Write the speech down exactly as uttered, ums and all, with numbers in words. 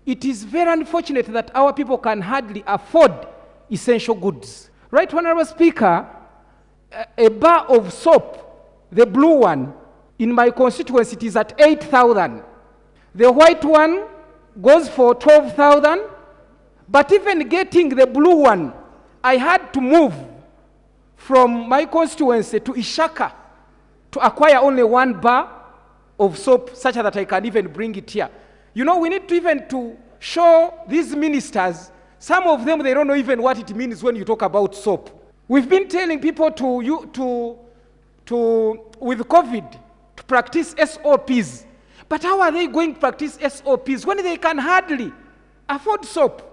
It is very unfortunate that our people can hardly afford essential goods. Right, Honorable Speaker, a bar of soap, the blue one, in my constituency it is at eight thousand. The white one goes for twelve thousand, but even getting the blue one, I had to move from my constituency to Ishaka to acquire only one bar of soap such that I can even bring it here. You know, we need to even to show these ministers, some of them, they don't know even what it means when you talk about soap. We've been telling people to, you, to, to with COVID, to practice S O Ps. But how are they going to practice S O Ps when they can hardly afford soap?